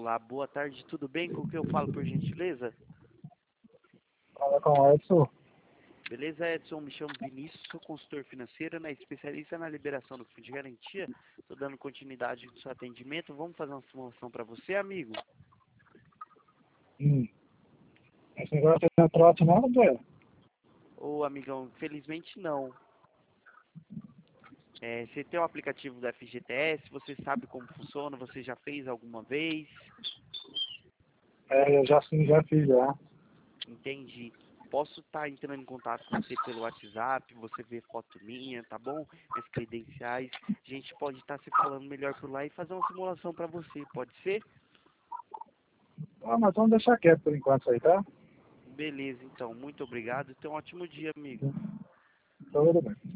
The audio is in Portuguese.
Olá, boa tarde, tudo bem? Com o que eu falo, por gentileza? Fala com o Edson. Beleza, Edson? Me chamo Vinícius, sou consultor financeiro, né? Especialista na liberação do fundo de garantia. Estou dando continuidade no seu atendimento. Vamos fazer uma simulação para você, amigo? Esse negócio não trote não, velho? Ô, amigão, infelizmente não. Você tem o aplicativo do FGTS, você sabe como funciona, você já fez alguma vez? Eu já sim, já fiz já. Entendi. Posso estar entrando em contato com você pelo WhatsApp, você vê foto minha, tá bom? Minhas credenciais. A gente pode estar se falando melhor por lá e fazer uma simulação para você, pode ser? Mas vamos deixar quieto por enquanto isso aí, tá? Beleza, então. Muito obrigado. Tenha um ótimo dia, amigo. Tudo bem.